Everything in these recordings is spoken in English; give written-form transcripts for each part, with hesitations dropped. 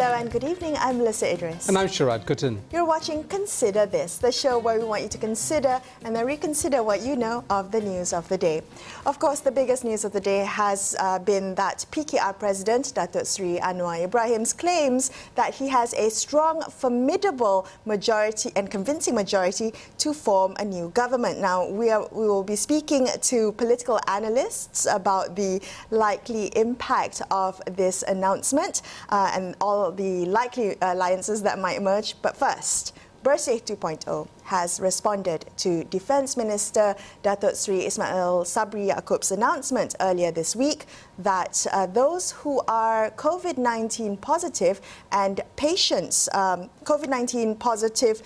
Hello and good evening, I'm Melissa Idris. And I'm Sharad Kuttan. You're watching Consider This, the show where we want you to consider and then reconsider what you know of the news of the day. Of course, the biggest news of the day has been that PKR President Datuk Seri Anwar Ibrahim's claims that he has a strong, formidable majority and convincing majority to form a new government. Now, we will be speaking to political analysts about the likely impact of this announcement and all the likely alliances that might emerge. But first, Bersih 2.0 has responded to Defence Minister Datuk Seri Ismail Sabri Yaakob's announcement earlier this week that those who are COVID-19 positive and patients, COVID-19 positive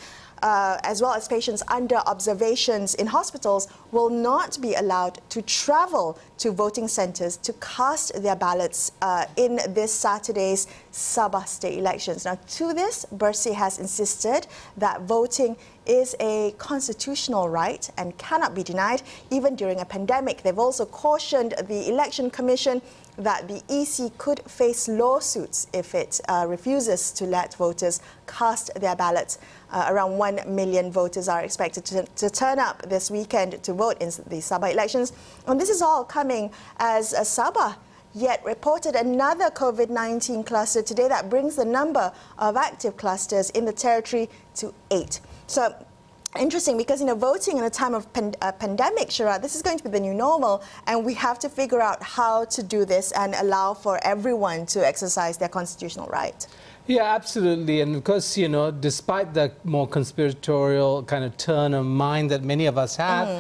as well as patients under observations in hospitals will not be allowed to travel to voting centres to cast their ballots in this Saturday's Sabah state elections. Now, to this, Bersih has insisted that voting is a constitutional right and cannot be denied even during a pandemic. They've also cautioned the Election Commission that the EC could face lawsuits if it refuses to let voters cast their ballots. Around 1 million voters are expected to turn up this weekend to vote in the Sabah elections. And this is all coming as Sabah yet reported another COVID-19 cluster today that brings the number of active clusters in the territory to 8. So, interesting, because voting in a time of pandemic, Sharad, this is going to be the new normal, and we have to figure out how to do this and allow for everyone to exercise their constitutional right. Yeah, absolutely. And of course, despite the more conspiratorial kind of turn of mind that many of us have,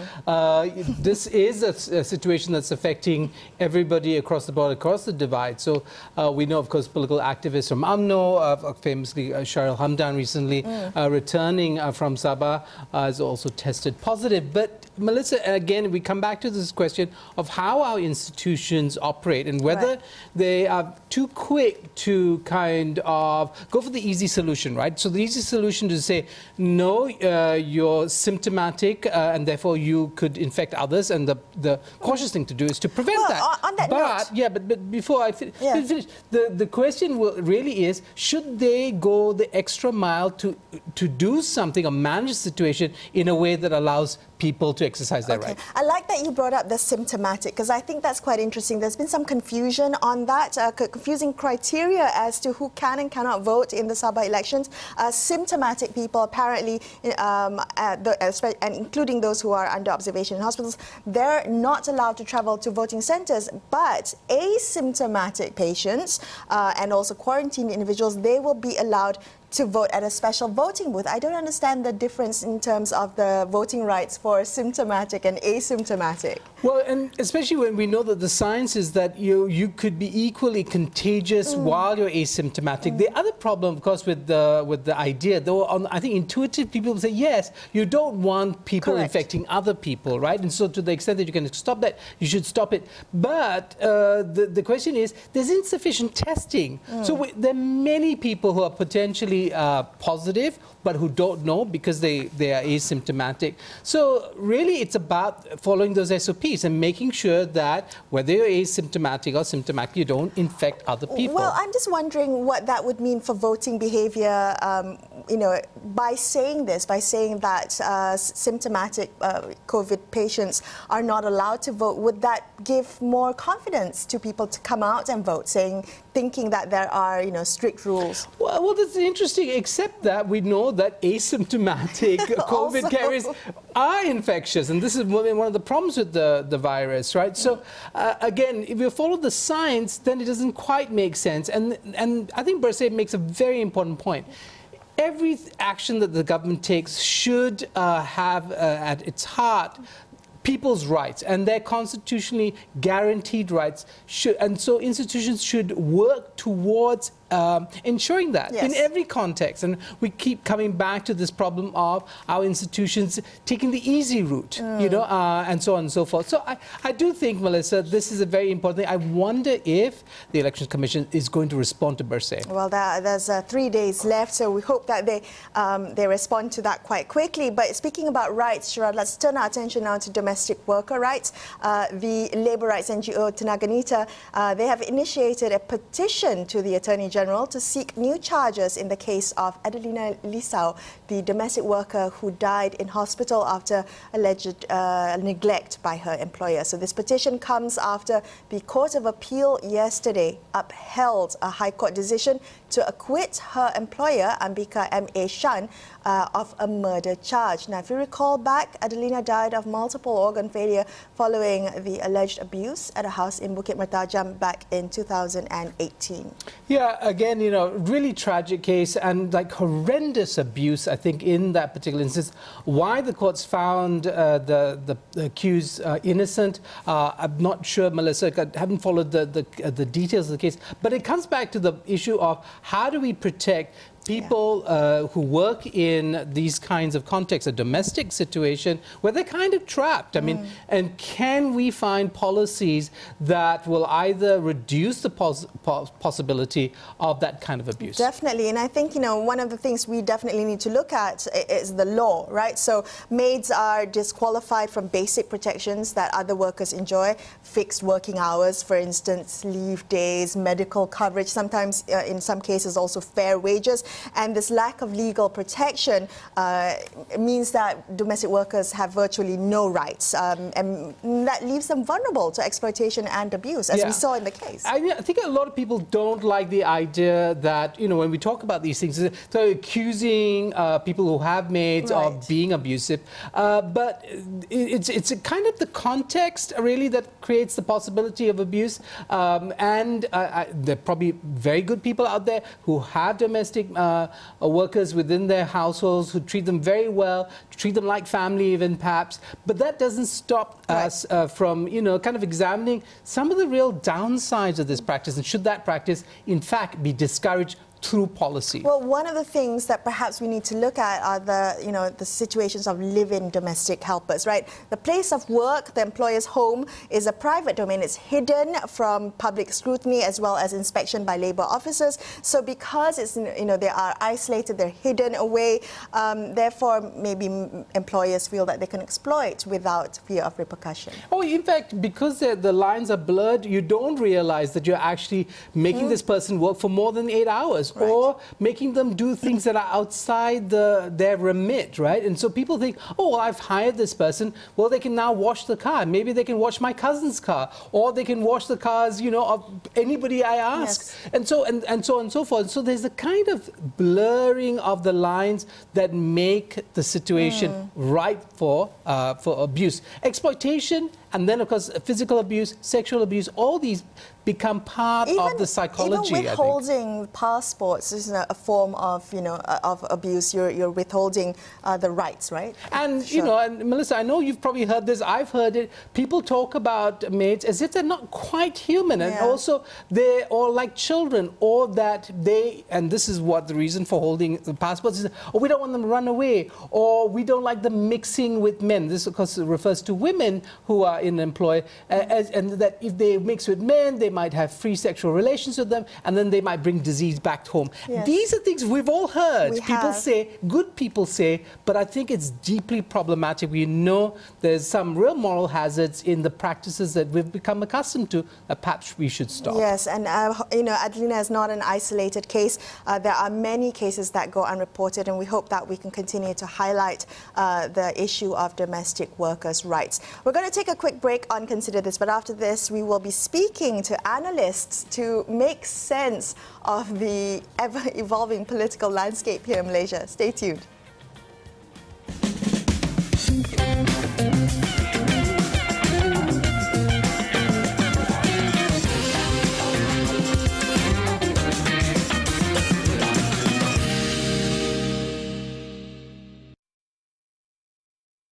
this is a situation that's affecting everybody across the board, across the divide. So we know, of course, political activists from UMNO, famously Sharil Hamdan recently returning from Sabah, has also tested positive. But Melissa, again, we come back to this question of how our institutions operate and whether they are too quick to kind of go for the easy solution, right? So the easy solution is to say, no, you're symptomatic and therefore you could infect others, and the cautious thing to do is to prevent that. On that note. Yeah, but before I finish, the question really is, should they go the extra mile to do something or manage the situation in a way that allows people to exercise their right? I like that you brought up the symptomatic, because I think that's quite interesting. There's been some confusion on that, confusing criteria as to who can and cannot vote in the Sabah elections. Symptomatic people, apparently, and including those who are under observation in hospitals, they're not allowed to travel to voting centres. But asymptomatic patients and also quarantined individuals, they will be allowed to vote at a special voting booth. I don't understand the difference in terms of the voting rights for symptomatic and asymptomatic. Well, and especially when we know that the science is that you could be equally contagious while you're asymptomatic. The other problem, of course, with the idea, though, I think intuitive people say, yes, you don't want people infecting other people, right? And so to the extent that you can stop that, you should stop it. But the question is, there's insufficient testing. So there are many people who are potentially positive, but who don't know because they are asymptomatic. So really it's about following those SOPs and making sure that whether you're asymptomatic or symptomatic, you don't infect other people. Well, I'm just wondering what that would mean for voting behaviour, by saying this, by saying that symptomatic COVID patients are not allowed to vote. Would that give more confidence to people to come out and vote, thinking that there are, strict rules? Well, that's interesting, except that we know that asymptomatic COVID carriers are infectious, and this is one of the problems with the virus, right? So, again, if you follow the science, then it doesn't quite make sense. And I think Bersih makes a very important point. Every action that the government takes should have at its heart people's rights and their constitutionally guaranteed rights, and so institutions should work towards ensuring that in every context. And we keep coming back to this problem of our institutions taking the easy route, and so on and so forth. So I do think, Melissa, this is a very important thing. I wonder if the Elections Commission is going to respond to Bersih. Well, there's 3 days left, so we hope that they respond to that quite quickly. But speaking about rights, Sharad, let's turn our attention now to domestic worker rights. The labour rights NGO Tenaga Nita, they have initiated a petition to the Attorney General to seek new charges in the case of Adelina Lisau, the domestic worker who died in hospital after alleged neglect by her employer. So this petition comes after the Court of Appeal yesterday upheld a High Court decision to acquit her employer, Ambika M.A. Shan, of a murder charge. Now, if you recall back, Adelina died of multiple organ failure following the alleged abuse at a house in Bukit Mertajam back in 2018. Yeah, again, you know, really tragic case and like horrendous abuse, I think, in that particular instance. Why the courts found the accused innocent, I'm not sure, Melissa. I haven't followed the details of the case. But it comes back to the issue of how do we protect people who work in these kinds of contexts, a domestic situation where they're kind of trapped. I mean, and can we find policies that will either reduce the possibility of that kind of abuse? Definitely. And I think, you know, one of the things we definitely need to look at is the law, right? So maids are disqualified from basic protections that other workers enjoy, fixed working hours, for instance, leave days, medical coverage, sometimes in some cases also fair wages. And this lack of legal protection means that domestic workers have virtually no rights, and that leaves them vulnerable to exploitation and abuse, as we saw in the case. I think a lot of people don't like the idea that, you know, when we talk about these things, so accusing people who have maids of being abusive, but it's a kind of the context, really, that creates the possibility of abuse. And there are probably very good people out there who have domestic workers within their households, who treat them very well, treat them like family even perhaps, but that doesn't stop us from, you know, kind of examining some of the real downsides of this practice, and should that practice in fact be discouraged through policy? Well, one of the things that perhaps we need to look at are the situations of live-in domestic helpers, right? The place of work, the employer's home, is a private domain. It's hidden from public scrutiny as well as inspection by labour officers. So because it's, you know, they are isolated, they're hidden away, therefore maybe employers feel that they can exploit without fear of repercussion. Oh, in fact, because the lines are blurred, you don't realize that you're actually making this person work for more than 8 hours. Or making them do things that are outside their remit, right? And so people think, oh, well, I've hired this person. Well, they can now wash the car. Maybe they can wash my cousin's car, or they can wash the cars, you know, of anybody I ask, and so on and so forth. So there's a kind of blurring of the lines that make the situation ripe for abuse, exploitation, and then of course physical abuse, sexual abuse. All these become part of the psychology. Even withholding passports is a form of, you know, of abuse. You're withholding the rights, right? And you know, and Melissa, I know you've probably heard this. I've heard it. People talk about maids as if they're not quite human, and also they're all like children, or that they. And this is what the reason for holding the passports is. Or we don't want them to run away, or we don't like them mixing with men. This, of course, refers to women who are in employ, and that if they mix with men, they might have free sexual relations with them, and then they might bring disease back home. These are things we've all heard. People say, good people say, but I think it's deeply problematic. We know there's some real moral hazards in the practices that we've become accustomed to that perhaps we should stop. Yes, and you know, Adelina is not an isolated case. There are many cases that go unreported, and we hope that we can continue to highlight the issue of domestic workers' rights. We're going to take a quick break on Consider This, but after this we will be speaking to analysts to make sense of the ever-evolving political landscape here in Malaysia. Stay tuned.